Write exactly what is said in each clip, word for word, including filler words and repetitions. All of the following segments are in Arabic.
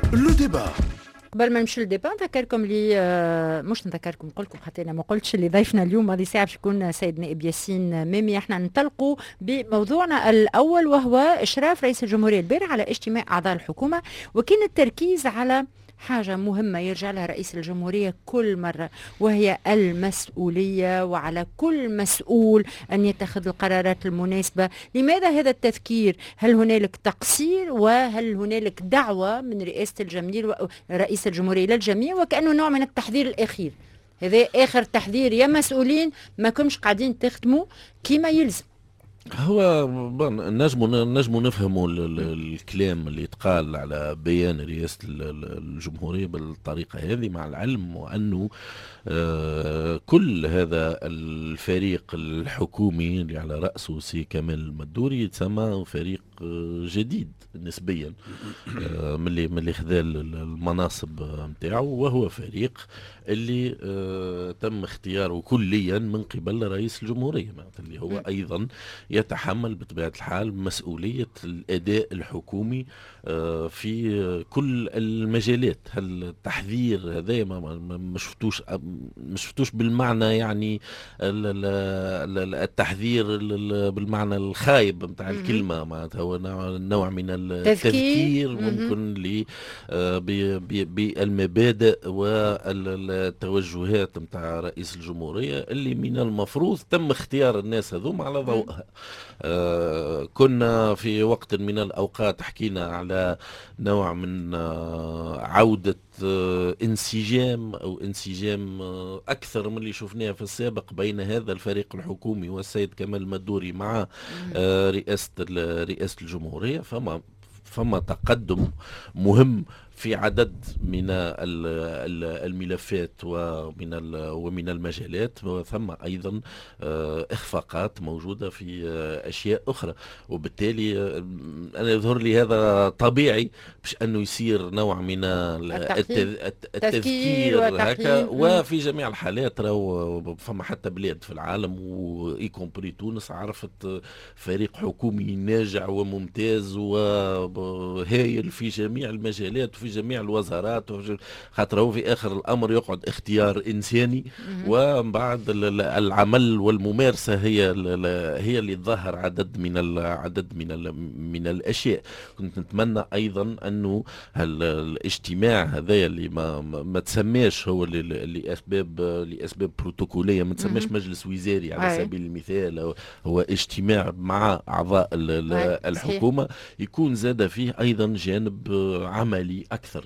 لو ديبا. قبل ما نمشي للديبا نذكركم لي آه، مش نذكركم نقول لكم حتى انا ما قلتش اللي ضيفنا اليوم هذه ساعه باش يكون سيد نائب ياسين ميمي. احنا ننطلقوا بموضوعنا الاول وهو اشراف رئيس الجمهوريه البارح على اجتماع اعضاء الحكومه، وكان التركيز على حاجة مهمة يرجع لها رئيس الجمهورية كل مرة، وهي المسؤولية، وعلى كل مسؤول أن يتخذ القرارات المناسبة. لماذا هذا التذكير؟ هل هنالك تقصير وهل هنالك دعوة من رئاسة الجمهورية رئيس الجمهورية للجميع وكأنه نوع من التحذير الأخير؟ هذا آخر تحذير يا مسؤولين، ما كنتش قاعدين تخدموا كما يلزم. هو نجموا نجموا نفهموا الكلام اللي يتقال على بيان رئاسة الجمهورية بالطريقة هذه، مع العلم وأنه كل هذا الفريق الحكومي اللي على رأسه سي كمال المدوري يتسمى فريق جديد نسبيا ملي ملي خذا المناصب نتاعو، وهو فريق اللي تم اختياره كليا من قبل رئيس الجمهورية، اللي هو أيضا يتحمل بطبيعة الحال مسؤولية الأداء الحكومي في كل المجالات. هل التحذير هذا ما شفتوش ما شفتوش بالمعنى يعني التحذير بالمعنى الخايب نتاع الكلمة، معناتها هو نوع من التذكير ممكن ل بالمبادئ والتوجهات نتاع رئيس الجمهورية اللي من المفروض تم اختيار الناس هذوم على ضوءها. آه كنا في وقت من الأوقات حكينا على نوع من آه عودة آه انسجام أو انسجام آه أكثر من اللي شفناه في السابق بين هذا الفريق الحكومي والسيد كمال المدوري مع آه رئاسة رئاسة الجمهورية. فما فما تقدم مهم في عدد من الملفات ومن ومن المجالات، وثم ايضا اخفاقات موجوده في اشياء اخرى، وبالتالي انا يظهر لي هذا طبيعي باش انه يصير نوع من التذكير هكا. وفي جميع الحالات راهو فما حتى بلاد في العالم وايكومبري تونس عرفت فريق حكومي ناجع وممتاز وهايل في جميع المجالات وفي جميع الوزارات، خاطر هو في اخر الامر يقعد اختيار انساني، وبعد العمل والممارسه هي هي اللي تظهر عدد من العدد من من الاشياء. كنت نتمنى ايضا انه الاجتماع هذا اللي ما ما تسماش هو لاسباب لاسباب بروتوكوليه، ما تسماش مجلس وزاري على سبيل المثال، هو اجتماع مع اعضاء الحكومه، يكون زاد فيه ايضا جانب عملي اكثر.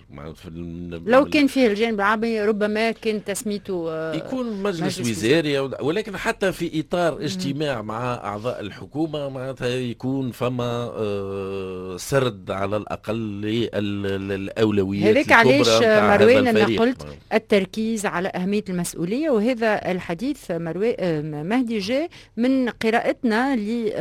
لو كان فيه الجانب العملي ربما كان تسميته آه يكون مجلس, مجلس وزاري، ولكن حتى في اطار اجتماع مم. مع اعضاء الحكومه معناتها يكون فما آه سرد على الاقل للاولويات هذاك علاش مروان انا قلت التركيز على اهميه المسؤوليه. وهذا الحديث مروان مهدي جاء من قراءتنا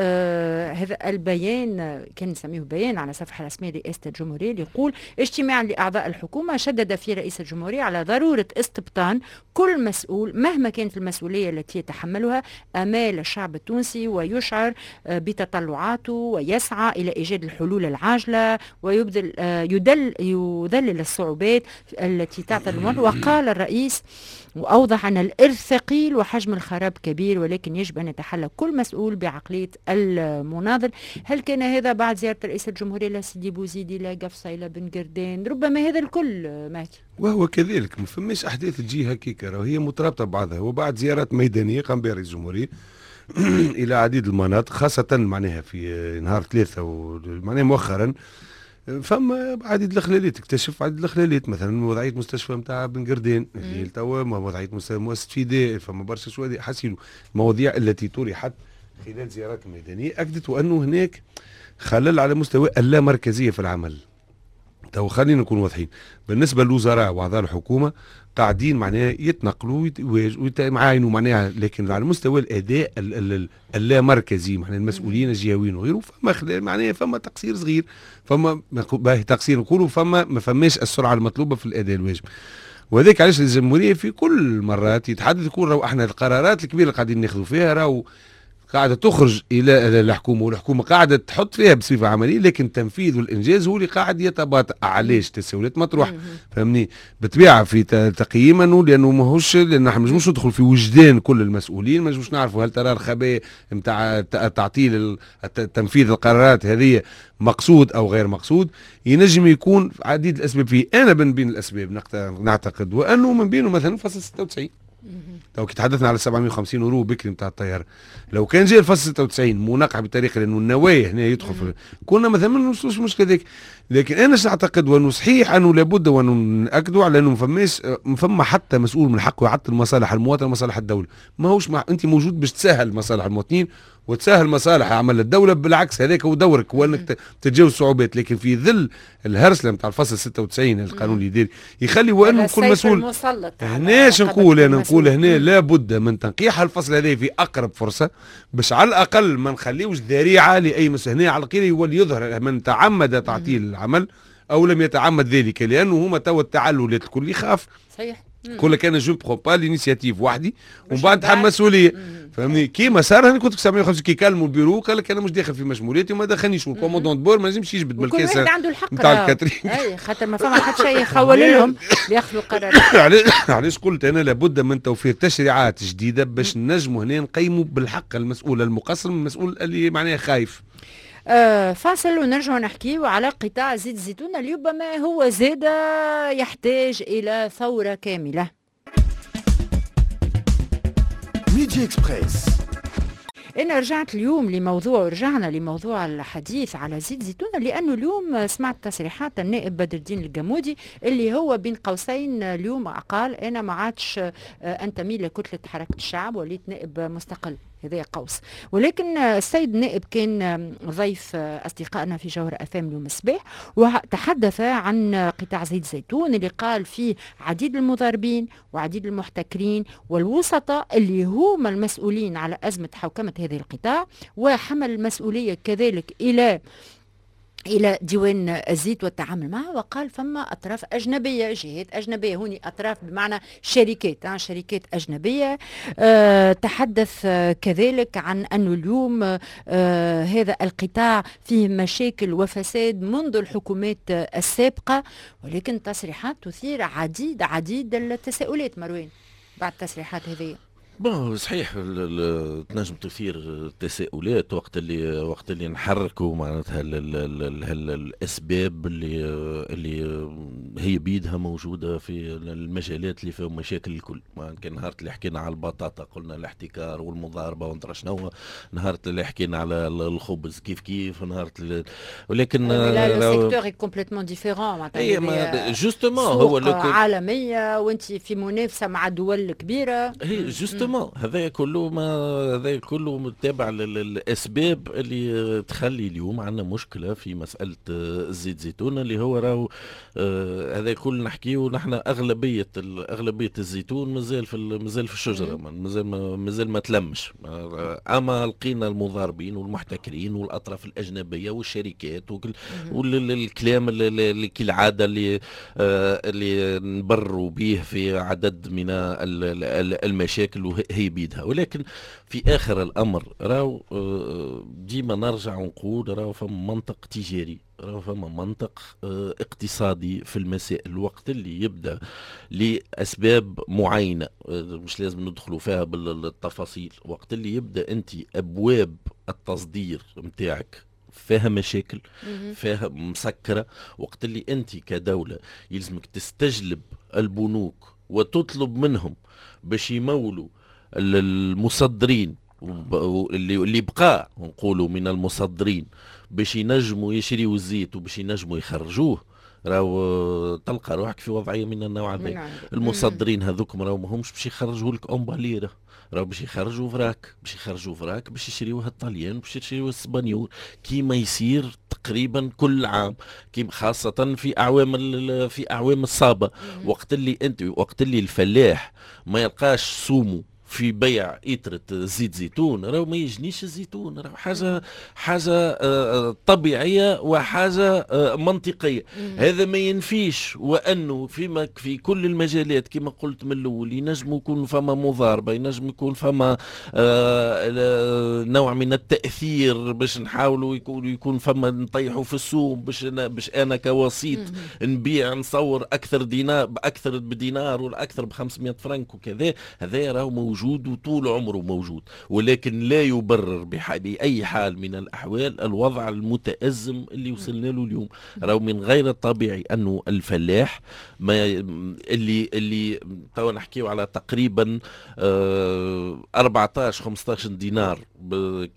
لهذا البيان، كان نسميه بيان على صفحه رسميه لرئاسه الجمهوريه، اللي يقول اجتماع لأعضاء الحكومة شدد في رئيس الجمهورية على ضرورة استبطان كل مسؤول مهما كانت المسؤولية التي يتحملها آمال الشعب التونسي، ويشعر بتطلعاته ويسعى إلى إيجاد الحلول العاجلة، ويبذل يدل يذلل الصعوبات التي تعترض المواطن. وقال الرئيس وأوضح أن الإرث ثقيل وحجم الخراب كبير، ولكن يجب أن يتحلى كل مسؤول بعقلية المناضل. هل كان هذا بعد زيارة رئيس الجمهورية لسيدي بوزيدي لا قفصة إلى بن قردان؟ ربما هذا الكل مات. وهو كذلك ما فماش أحداث تجي هكيك، وهي مترابطة ببعضها. وبعد زيارات ميدانية قام بها رئيس الجمهورية إلى عديد المناطق، خاصة معناها في نهار ثلاثة ومعناها مؤخرا فما عديد الخلالات، اكتشف عديد الخلالات، مثلا وضعيه مستشفى نتاع بن قردان اللي توا وضعيه مؤسسه فداء، فما برشا شويه حسيلوا المواضيع التي طرحت خلال زيارات الميدانيه اكدت انه هناك خلل على مستوى اللامركزيه في العمل. تو خلينا نكون واضحين، بالنسبه للوزراء واعضاء الحكومه قاعدين معناها يتنقلوا ويتعاينوا معناها، لكن على مستوى الاداء اللامركزي معناها المسؤولين الجهويين وغيره فما معناها فما تقصير صغير، فما تقصير نقولوا فما ما فماش السرعه المطلوبه في الاداء الواجب. وهذاك علاش الجمهوريه في كل مرات يتحدث يقول راهو احنا القرارات الكبيره اللي قاعدين ناخذوا فيها راهو قاعده تخرج الى الحكومه، والحكومه قاعده تحط فيها بصفه عمليه، لكن التنفيذ والانجاز هو اللي قاعد يتباطأ. علاش؟ تساؤلات مطروحه، فهمني؟ بالطبيعه في تقييم انه لانه ماهوش، لان احنا ما نجموش ندخل في وجدان كل المسؤولين، ما نجموش نعرفوا هل ترى الخبايا نتاع تعطيل تنفيذ القرارات هذه مقصود او غير مقصود. ينجم يكون عديد الاسباب فيه. انا من بين الاسباب نعتقد وانه من بينه مثلا فصل ستة وتسعين. لو كي تحدثنا على سبعمائة وخمسين يورو بكري نتاع الطياره، لو كان جاء الفصل ستة وتسعين مناقحه بالطريقه لانه النوايا هنا يدخل في، كنا مثلا ما نوصلوش مشكله ذيك. لكن انا نعتقد وانه صحيح انه لابد وانه ناكدوا على انه ما فماش فما حتى مسؤول من حقه يعطل مصالح المواطن ومصالح الدوله. ماهوش مع انت موجود باش تسهل مصالح المواطنين وتسهل مصالح عمل الدوله، بالعكس هذاك هو دورك، هو انك تتجاوز الصعوبات. لكن في ظل الهرسله نتاع الفصل ستة وتسعين القانون الاداري يخلي وانه كل مسؤول. هناش نقول انا نقول هنا لابد من تنقيح الفصل هذا في اقرب فرصه، باش على الاقل ما نخليوش ذريعه لاي مسؤول. هنا على الاقل يولي يظهر من تعمد تعطيل العمل او لم يتعمد ذلك، لانه هما تو التعللات الكل يخاف. صحيح. كل كان جو برو با لينيسياتيف وحدي ومن بعد تحمل مسؤوليه، فهمني؟ كيما صار انا كنت في سبعمائة وخمسين كي كلموا البيرو قال لك انا مش داخل في مشمولاتي وما دخلنيش، والكوموندون بور ما لازمش يجبد من الكاسه. كل واحد عنده الحق نتاع الكاترين، اي خاطر ما فما حتى شيء يخول لهم ياخذوا القرار. علاش قلت انا لابد من توفير تشريعات جديده باش نجموا هنا نقيموا بالحق المسؤول المقصر من المسؤول اللي معناه خايف. آه فاصل ونرجع نحكي على قطاع زيت الزيتون اللي ربما هو زاد يحتاج إلى ثورة كاملة. ميديا اكسبريس. أنا رجعت اليوم لموضوع ورجعنا لموضوع الحديث على زيت الزيتون، لأنه اليوم سمعت تصريحات النائب بدر الدين الجمودي اللي هو بين قوسين اليوم قال أنا ما عادش أنتمي لكتلة حركة الشعب، وليت نائب مستقل. هذا قوس. ولكن السيد النائب كان ضيف أصدقائنا في جوهر أفام اليوم الصباح، وتحدث عن قطاع زيت الزيتون اللي قال فيه عديد المضاربين وعديد المحتكرين والوسطاء اللي هم المسؤولين على أزمة حوكمة هذه القطاع، وحمل المسؤولية كذلك إلى إلى ديوان الزيت والتعامل معه. وقال فما أطراف أجنبية، جهات أجنبية، هوني أطراف بمعنى شركات شركات أجنبية. أه تحدث أه كذلك عن أنه اليوم أه هذا القطاع فيه مشاكل وفساد منذ الحكومات السابقة، ولكن تصريحات تثير عديد عديد التساؤلات. مروان بعد التصريحات هذه بون صحيح تنجم تثير تساؤلات وقت اللي وقت اللي نحركوا معناتها الاسباب اللي اللي هي بيدها موجوده في المجالات اللي فيهم مشاكل الكل. كان نهار اللي حكينا على البطاطا قلنا الاحتكار والمضاربه وندرى شنو، نهار اللي حكينا على الخبز كيف كيف، نهار ولكن لا السيكتور كومبليتمون ديفيرون معناتها جوستومون هو عالميه وانت في منافسه مع دول كبيره. هي جوستومون هذا كله ما هذا كله متابع للاسباب اللي تخلي اليوم عندنا مشكله في مساله الزيت زيتون اللي هو راهو آه هذا كل نحكيه نحن اغلبيه اغلبيه الزيتون مازال في مازال في الشجره، مازال مازال ما تلمش. اما لقينا المضاربين والمحتكرين والاطراف الاجنبيه والشركات والكلام اللي كالعاده اللي آه اللي نبروا به في عدد من المشاكل هي بيدها. ولكن في اخر الامر راهو ديما نرجع ونقول راهو فما منطق تجاري، راهو فما منطق اقتصادي في المسائل. الوقت اللي يبدا لاسباب معينه مش لازم ندخلوا فيها بالتفاصيل، وقت اللي يبدا انت ابواب التصدير نتاعك فيها مشاكل فيها مسكره، وقت اللي انت كدوله يلزمك تستجلب البنوك وتطلب منهم باش يمولوا المصدرين اللي اللي بقى نقولوا من المصدرين باش ينجموا يشريوا الزيت وباش ينجموا يخرجوه، راهو تلقى روحك في وضعيه من النوع هذا. المصدرين هذوكم راهو ماهمش باش يخرجوا لك امباليره، راهو باش يخرجوا فراك باش يخرجوا فراك باش يشريوها الطليان باش يشريوها الاسبانيول كيما يصير تقريبا كل عام، كيما خاصه في اعوام في اعوام الصابه. وقت اللي انت وقت اللي الفلاح ما يلقاش سومه في بيع إترة زيت زيتون راهو ما يجنيش الزيتون، راهو حاجة حاجة طبيعية وحاجة منطقية. هذا ما ينفيش وأنه فيما في كل المجالات كما قلت من الأول ينجم يكون فما مضاربة، ينجم يكون فما نوع من التأثير باش نحاولوا يكون يكون فما نطيحوا في السوق باش أنا باش أنا كوسيط نبيع نصور أكثر دينار بأكثر بدينار ولا أكثر ب خمسمائة فرنك وكذا. هذا راهو موجود وطول عمره موجود، ولكن لا يبرر بأي حال من الأحوال الوضع المتأزم اللي وصلنا له اليوم. راهو من غير الطبيعي أنه الفلاح ما اللي اللي توا نحكيو على تقريبا أربعطاش خمسطاش دينار ك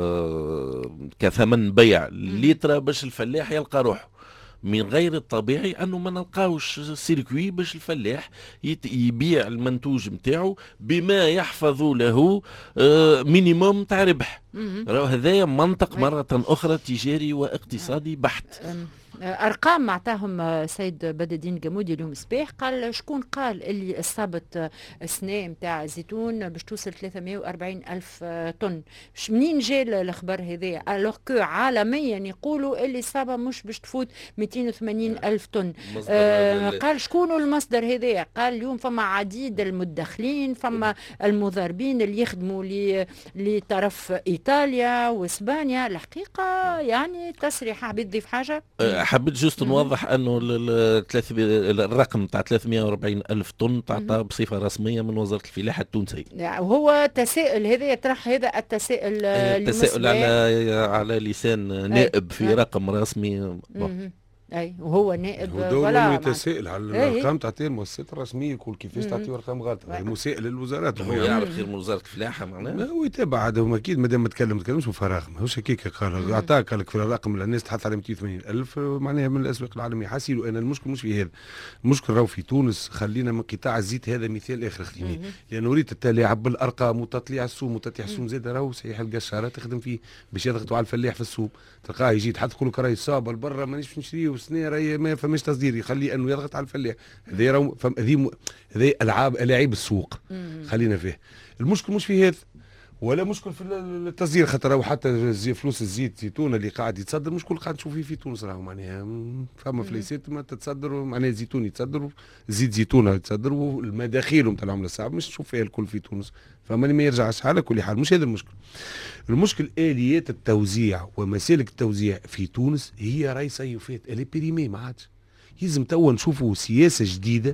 كثمن بيع لتر باش الفلاح يلقى روحه. من غير الطبيعي انه ما نلقاوش سيركوي باش الفلاح يبيع المنتوج نتاعو بما يحفظ له مينيموم تاع ربح. هذايا منطق مرة أخرى تجاري واقتصادي بحت. ارقام معطاهم سيد بدر الدين جمودي اليوم الصباح، قال شكون قال اللي اصابت السنه نتاع الزيتون باش توصل ثلاثمائة وأربعين الف طن؟ منين جا الخبر هذا؟ الوغ كو عالميا يقولوا اللي الاصابه مش باش تفوت مئتين وثمانين الف طن. آه قال شكون المصدر هذا؟ قال اليوم فما عديد المدخلين، فما المضاربين اللي يخدموا لطرف ايطاليا واسبانيا. الحقيقه يعني تصريح حبيت تضيف حاجه؟ حبيت جوست نوضح انه الرقم تاع ثلاثمائة وأربعين الف طن تعطى بصفه رسميه من وزاره الفلاحه التونسيه. وهو تساؤل هذا يطرح هذا التساؤل التساؤل على على لسان نائب في رقم رسمي. اي وهو نائب ولا يتساءل على الارقام تعطي المؤسسات الرسميه يقول كيفاش تعطي ارقام غلطه. المسائل للوزارات هو يعرف خير من وزاره الفلاحه معناها. هو يتابع هذا اكيد مادام ما تكلم ما تكلمش بفراغ ماهوش هكاك. قال اعطاك قال لك في الرقم اللي الناس تحط على مئتين وثمانين الف معناها من الاسواق العالميه. حاسيلو انا المشكل مش في هذا، المشكل راهو في تونس. خلينا من قطاع الزيت هذا مثال اخر خديناه، لانه ريت التلاعب بالارقام وتطليع السوم وتطيح السوم زاد راهو صحيح القشاره تخدم فيه باش يضغطوا على الفلاح في السوق. تلقاه يجي تحط يقول لك راهي صابه لبرا مانيش نشريه وسنه راهي ما فماش تصدير، يخلي انه يضغط على الفلاح. هذه راهو هذه هذه العاب الاعيب السوق خلينا فيه. المشكل مش في هذا ولا مشكل في التصدير، خاطر راهو حتى فلوس الزيت زيتون اللي قاعد يتصدر مش كل قاعد نشوف فيه في تونس. راهو معناها فما فليسات ما تتصدر معناها زيتون يتصدر زيت زيتون يتصدر والمداخيل نتاع العمله الصعب مش نشوف فيها الكل في تونس. فما ما يرجعش على كل حال مش هذا المشكل. المشكل اليات التوزيع ومسالك التوزيع في تونس هي راهي صيفات الي بيريمي ما عادش. يلزم توا نشوفوا سياسه جديده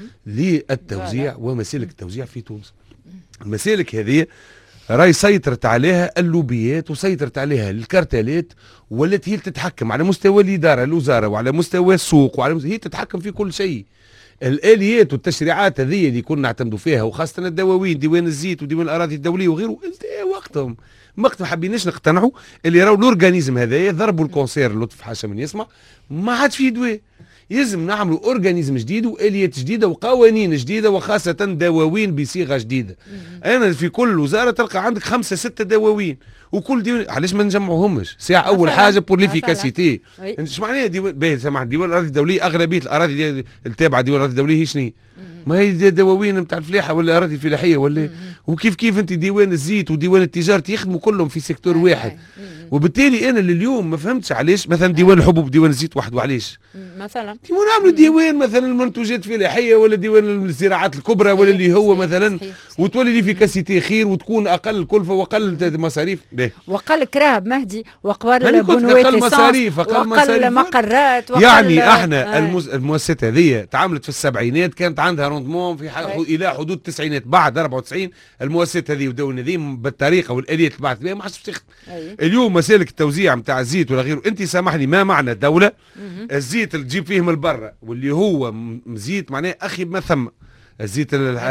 للتوزيع ومسالك التوزيع في تونس. المسالك هذه راهي سيطرت عليها اللوبيات وسيطرت عليها الكارتالات، والتي هي تتحكم على مستوى الاداره الوزاره وعلى مستوى السوق وعلى مستوى هي تتحكم في كل شيء. الاليات والتشريعات هذه اللي كنا نعتمدوا فيها وخاصه الدواوين ديوان الزيت وديوان الاراضي الدوليه وغيره وقتهم وقت ما حبيناش نقتنعوا اللي راهو الاورجانيزم هذايا ضربوا الكونسير لطف حاشا من يسمع ما عادش فيه دواء. يلزم نعملوا اورجانيزم جديد واليات جديده وقوانين جديده وخاصه دواوين بصيغه جديده. انا في كل وزاره تلقى عندك خمسه سته دواوين وكل ديوان علاش ما نجمعوهمش ساعه اول حاجه بور ليفيكاسيتي. ايش معناها ديوان باهي سامحني ديوان الاراضي الدوليه اغلبيه الاراضي التابعه ديوان الاراضي الدوليه هي شنو؟ ما هي دواوين نتاع الفلاحه ولا اراضي الفلاحيه ولا وكيف كيف انت ديوان الزيت وديوان التجاره يخدموا كلهم في سيكتور واحد. وبالتالي انا لليوم ما فهمتش علاش مثلا ديوان الحبوب ديوان الزيت وحده وعلاش مثلا كيما نعملوا ديوان مثلا المنتوجات الفلاحيه ولا ديوان الزراعات الكبرى ولا اللي هو مثلا وتولي ليفيكاسيتي خير وتكون اقل كلفه واقل مصاريف واقل كراب مهدي واقوال بنوات اقل مصاريف اقل مصاريف مقرات يعني احنا آه. المؤسسات هذه تعاملت في السبعينات كانت عندها روندمون في ح... الى حدود التسعينات. بعد أربعة وتسعين المؤسسات هذه والدول هذه بالطريقه والاليه اللي بعثت بها ما عادش تخدم. اليوم مسالك التوزيع نتاع الزيت ولا غيره انت سامحني ما معنى الدوله الزيت اللي تجيب فيه من برا واللي هو زيت معناه اخي ما ثم الزيت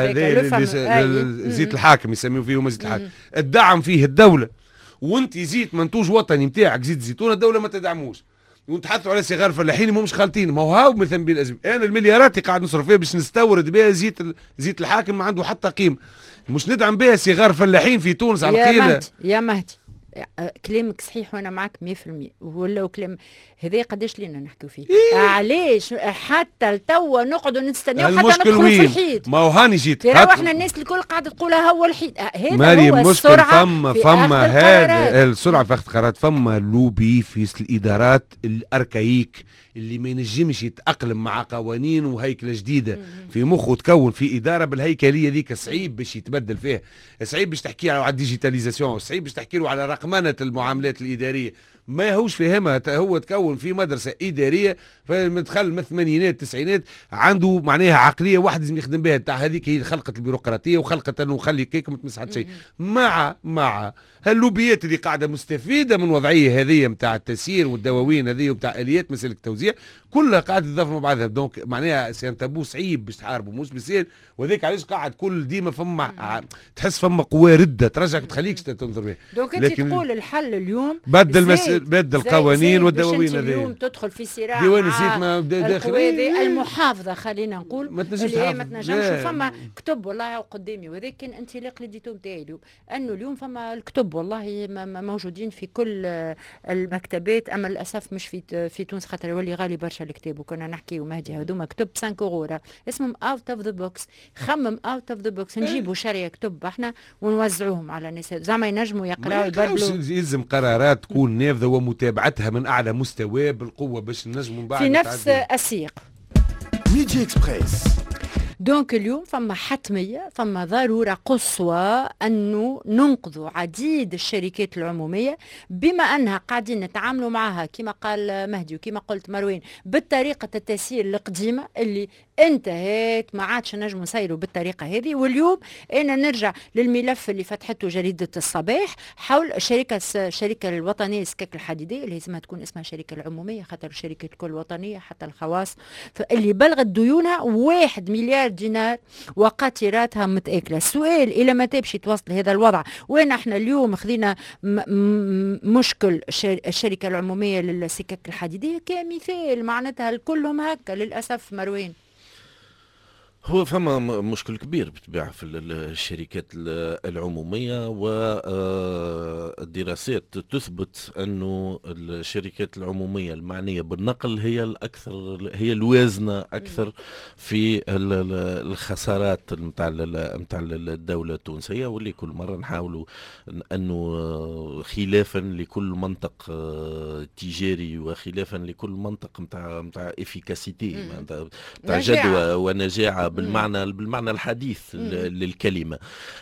الزيت الحاكم يسميوه فيه زيت الحاكم الدعم فيه الدوله وانت زيت منتوج وطني نتاعك زيت زيتون الدوله ما تدعموش ونتحدثوا على صغار فلاحين مش خالطين. ما هو هاو مثلا بين الازمه انا المليارات اللي قاعد نصرف فيها باش نستورد بها زيت زيت الحاكم ما عنده حتى قيمه مش ندعم بها صغار فلاحين في تونس على القيله. يا مهدي كلامك صحيح وانا معك مية في المية، ولا كلام هذا قداش لينا نحكيو فيه. إيه؟ علاش حتى لتوا نقعدوا نستناو حتى ندخلوا في الحيط؟ ما هو هاني جيت ترى احنا الناس الكل قاعده تقولها هو الحيط. هذا مريم هو مشكل. السرعه فما فما هذا السرعه في اخذ قرارات. فما لوبي في الادارات الاركايك اللي ما ينجمش يتاقلم مع قوانين وهيكله جديده في مخه، تكون في اداره بالهيكليه ذيك صعيب باش يتبدل فيها، صعيب باش تحكي له على الديجيتاليزاسيون، صعيب باش تحكي له على رقمنه المعاملات الاداريه، ما هوش فاهمها. هو تكون في مدرسه اداريه فمدخل من الثمانينات التسعينات عنده معناها عقليه واحد لازم يخدم بها، تاع هذيك هي خلقت البيروقراطيه وخلقت انه نخلي كيك ما تمس حتى شيء. مع مع هاللوبيات اللي قاعده مستفيده من الوضعيه هذه نتاع التسيير والدواوين هذه وبتاع اليات مسالك التوزيع كلها قاعده تضاف مع بعضها. دونك معناها سي ان تابو صعيب باش تحاربه، مش بيصير. وذاك علاش قاعد كل ديما فما تحس فما قوى رده ترجعك تخليكش تنظر بها. دونك انت تقول الحل اليوم بدل مس... بدل القوانين والدواوين هذه. اليوم تدخل في صراع ديوان الزيت ما داخلين المحافظه خلينا نقول ما تنجمش ما تنجمش. فما كتب والله قدامي، وهذاك كان انطلاق لديتو نتاعي اليوم، انه اليوم فما الكتب والله موجودين في كل المكتبات، اما للاسف مش في في تونس خاطر يولي غالي برشا الكتاب. وكنا نحكي ومهدي هذوما كتب خمسة اورو اسمهم اوت اوف ذا بوكس. خمم اوت اوف ذا بوكس، نجيبوا شاريه كتب احنا ونوزعوهم على الناس زعما ينجموا يقراوا يبدلوا. يلزم قرارات تكون نافذه ومتابعتها من اعلى مستوى بالقوه باش نجموا بعد في نفس السياق. ميديا اكسبريس. دونك اليوم فما حتمية، فما ضرورة قصوى أنه ننقذوا عديد الشركات العمومية بما أنها قاعدين نتعاملوا معها كما قال مهدي وكما قلت مروان بالطريقة التسيير القديمة اللي انتهت، ما عادش نجم نسيروا بالطريقة هذه. واليوم أنا نرجع للملف اللي فتحته جريدة الصباح حول شركة الشركة الوطنية للسكك الحديدية اللي لازمها تكون اسمها شركة العمومية خاطر الشركة الكل وطنية حتى الخواص، اللي بلغت ديونها واحد مليار دينار وقاطراتها متآكلة. السؤال إلى متى باش يتوصل هذا الوضع؟ وين احنا اليوم خذينا مشكل الشركة العمومية للسكك الحديدية كمثال، معناتها الكلهم هكا للأسف. مروان هو فما مشكل كبير بالطبيعة في الشركات العمومية، والدراسات تثبت أنه الشركات العمومية المعنية بالنقل هي الأكثر، هي الوازنة أكثر في الخسارات متاع متاع الدولة التونسية، واللي كل مرة نحاولوا أنه خلافا لكل منطق تجاري وخلافا لكل منطق متاع متاع إفيكاسيتي متاع جدوى ونجاعة بالمعنى بالمعنى الحديث للكلمة.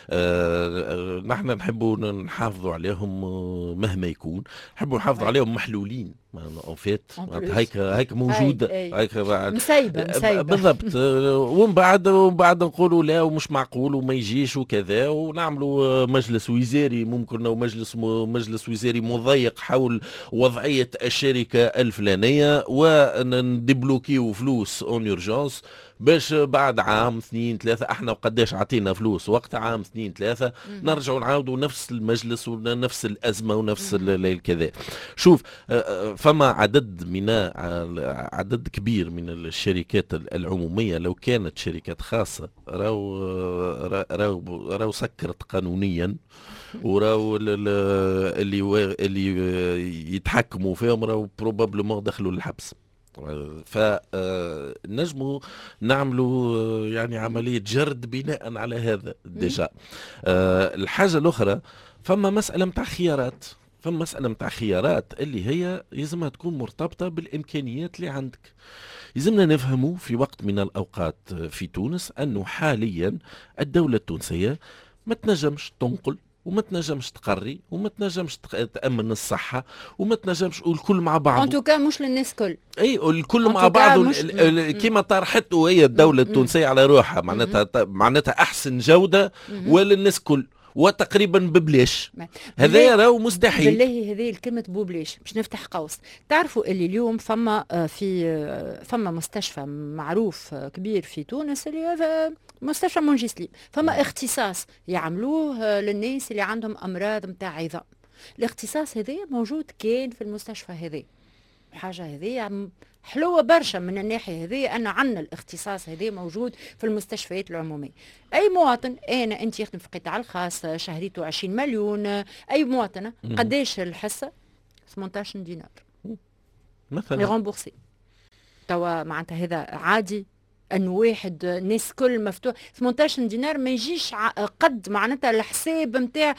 آه نحن نحبوا نحافظوا عليهم مهما يكون، نحبوا نحافظوا عليهم محلولين فات هيك هيك موجوده هيك مسيبه مسيبه بالضبط. ومن بعد ومن بعد نقولوا لا ومش معقول وما يجيش وكذا، ونعملوا مجلس وزاري ممكن او مجلس مجلس وزاري مضيق حول وضعيه الشركه الفلانيه وندبلوكيو فلوس اون اورجونس باش بعد عام اثنين ثلاثة احنا وقداش عطينا فلوس وقت عام اثنين ثلاثة نرجعوا نعاودوا نفس المجلس ونفس الأزمة ونفس الكذا. شوف فما عدد من عدد كبير من الشركات العمومية لو كانت شركات خاصة راو راو راو سكرت قانونيا وراو اللي اللي يتحكموا فيهم راو بروبابلمون دخلوا للحبس. فنجموا نعملوا يعني عملية جرد بناء على هذا ديجا. الحاجة الأخرى فما مسألة متاع خيارات، فما مسألة متاع خيارات اللي هي يلزمها تكون مرتبطة بالإمكانيات اللي عندك. يلزمنا نفهموا في وقت من الأوقات في تونس أنه حاليا الدولة التونسية ما تنجمش تنقل وما تنجمش تقري وما تنجمش تأمن الصحة وما تنجمش الكل مع بعض. انتوكا مش للناس كل اي الكل مع بعض كيما طرحته هي الدولة التونسية على روحها، معناتها معناتها أحسن جودة وللناس كل وتقريبا ببلاش. هذا راهو مستحيل. بالله هذه الكلمة ببلاش باش نفتح قوس. تعرفوا اللي اليوم فما في فما مستشفى معروف كبير في تونس اللي هذا مستشفى منجسلي، فما اختصاص يعملوه للناس اللي عندهم أمراض متاع عظام. الاختصاص هذا موجود كان في المستشفى هذا حاجه هذه حلوه برشا من الناحيه هذه، ان عندنا الاختصاص هذا موجود في المستشفيات العموميه. اي مواطن انا انت يخدم في القطاع الخاص شهريته عشرين مليون، اي مواطنه قداش الحصه؟ ثمانية عشر دينار مثلا يغمبورسي. توا معناتها هذا عادي ان واحد الناس كل مفتوح ثمانية عشر دينار ما يجيش قد معناتها الحساب نتاع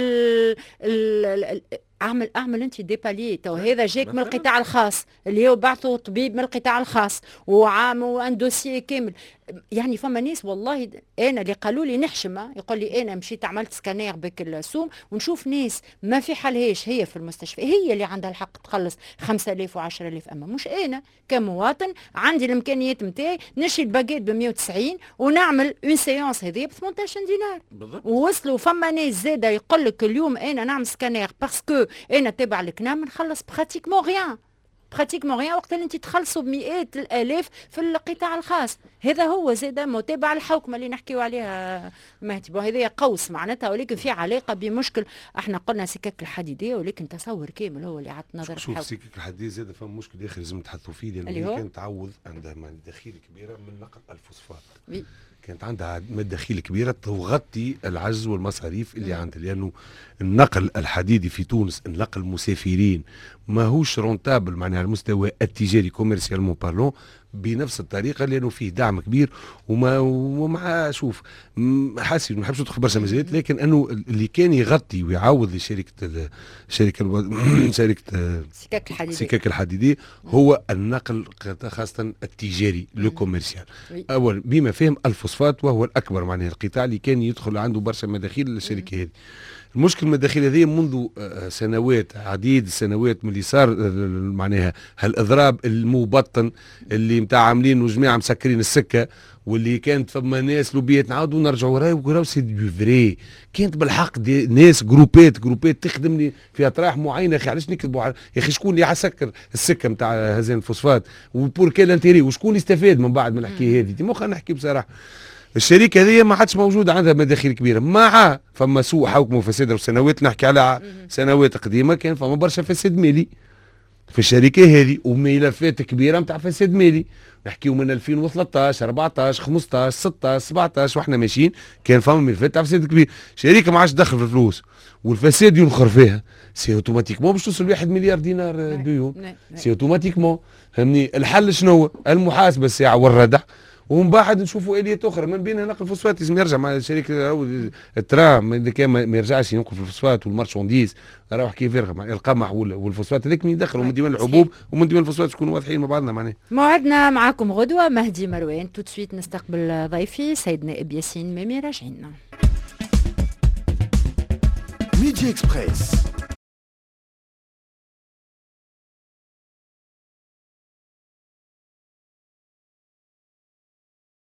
اعمل اعمل انت ديبالي. تو هذا جاك من القطاع الخاص اللي هو بعثوا طبيب من القطاع الخاص وعامل ان دوسيي كامل. يعني فما ناس والله انا اللي قالوا لي نحشم، يقول لي انا مشيت عملت سكانير بك السوم ونشوف ناس ما في حالهاش هي في المستشفى هي اللي عندها الحق تخلص خمسة آلاف وعشرة آلاف، اما مش انا كمواطن عندي الامكانيات نتاعي نشري الباكيت ب مية وتسعين ونعمل اون سيونس هذه ب ثمانية عشر دينار بالضبط. ووصلوا فما ناس زاده يقول لك اليوم انا نعمل سكانير باسكو انا تابع الكنام نخلص براتيكمون غيان براتيكمون غيان وقت اللي انت تخلصوا بمئات الالاف في القطاع الخاص. هذا هو زاد متابع الحوكمه اللي نحكيو عليها مهدي. هذه قوس معناتها، ولكن في علاقه بمشكل احنا قلنا سكك الحديديه، ولكن تصور كامل هو اللي عطى نظر. شوف سكك الحديديه زاد فما مشكل اخر لازم نتحدثوا فيه، لانه كانت تعوض عندها مداخيل كبيره من نقل الفوسفات. كانت عندها مداخيل كبيره تغطي العجز والمصاريف اللي عندها، لانه النقل الحديدي في تونس نقل مسافرين ماهوش رونتابل معناها على المستوى التجاري كوميرسيالمون بارلون بنفس الطريقه، لانه فيه دعم كبير وما ومع شوف حاسس ما نحبش ندخل برشا مجالات، لكن انه اللي كان يغطي ويعوض لشركه الشركه شركه سكك الحديديه سكك الحديديه هو النقل خاصه التجاري لو كوميرسيال. اول بما فهم الفوسفات وهو الاكبر معناها القطاع اللي كان يدخل عنده برشا مداخيل للشركه هذه. المشكل المداخيل هذه منذ سنوات عديد السنوات من اللي صار معناها هالاضراب المبطن اللي متاع عاملين وجماعه مسكرين السكه، واللي كانت فما ناس لوبيات نعاودوا نرجعوا راي وراو سي دو فري. كانت بالحق دي ناس جروبات جروبات تخدم لي في اطراح معينه. اخي علاش نكذبوا يا اخي؟ شكون اللي يسكر السكه نتاع هذين الفوسفات وبور كيل انتيري وشكون يستفاد من بعد من الحكايه هذه؟ ديما خلينا نحكي بصراحه. الشركه هذه ما عادش موجوده عندها مداخيل كبيره، مع فما سوء حكم وفساد وسنوات نحكي على سنوات قديمه كان فما برشا فساد مالي في الشركه هذه وملفات كبيره نتاع فساد مالي. نحكيو من ألفين وثلاثطاش أربعطاش خمسطاش ستطاش سبعطاش واحنا ماشيين كان فما ملفات تاع فساد كبير. شركه ما عادش تدخل في الفلوس والفساد ينخر فيها، سي اوتوماتيكمون باش توصل واحد مليار دينار ديون. سي اوتوماتيكمون فهمني. الحل شنو؟ المحاسبه الساعه والردع، ومن بعد نشوفوا اليات اخرى من بينها نقل الفوسفات. لازم يرجع مع الشركه الترام اذا كان ما يرجعش ينقل في الفوسفات والمارشونديز راهو كيف يرغب القمح والفوسفات هذاك من يدخلوا من ديوان الحبوب ومن ديوان الفوسفات تكونوا واضحين مع بعضنا معناها. موعدنا معكم غدوه مهدي مروان. تو سويت نستقبل ضيفي سيد نائب ياسين ميمي. راجعين. ميدي اكسبريس.